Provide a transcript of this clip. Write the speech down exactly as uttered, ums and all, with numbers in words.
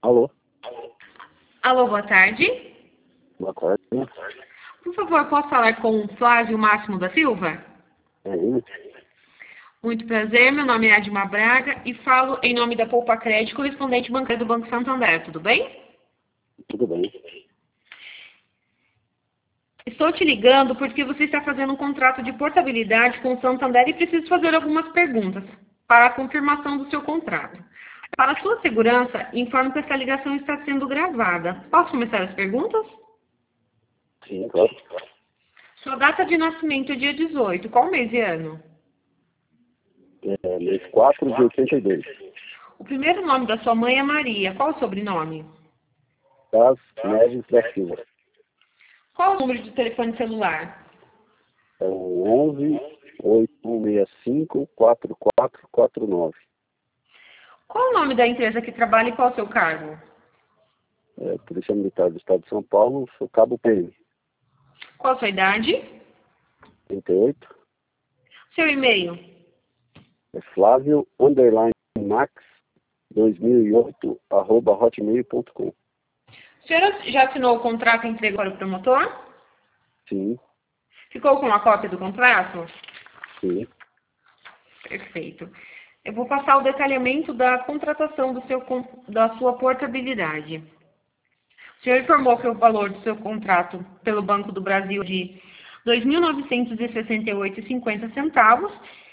Alô? Alô, boa tarde. Boa tarde. Por favor, posso falar com o Flávio Máximo da Silva? É ele? Muito prazer, meu nome é Adma Braga e falo em nome da Poupa Crédito, correspondente bancário do Banco Santander, tudo bem? Tudo bem. Estou te ligando porque você está fazendo um contrato de portabilidade com o Santander e preciso fazer algumas perguntas para a confirmação do seu contrato. Para sua segurança, informo que essa ligação está sendo gravada. Posso começar as perguntas? Sim, claro. Sua data de nascimento é dia dezoito. Qual mês e ano? É mês quatro de oitenta e dois. O primeiro nome da sua mãe é Maria. Qual o sobrenome? Das Neves da Silva. Qual o número de telefone celular? É o onze, oito um seis cinco, quatro quatro quatro nove. Qual o nome da empresa que trabalha e qual o seu cargo? É, Polícia Militar do Estado de São Paulo, sou cabo P M. Qual a sua idade? trinta e oito. Seu e-mail? É Flávio, underline, max, dois mil e oito, arroba hotmail ponto com. O senhor já assinou o contrato e entregou para o promotor? Sim, Ficou com a cópia do contrato? sim. Perfeito. Eu vou passar o detalhamento da contratação do seu, con- da sua portabilidade. O senhor informou que o valor do seu contrato pelo Banco do Brasil é de dois mil novecentos e sessenta e oito reais e cinquenta centavos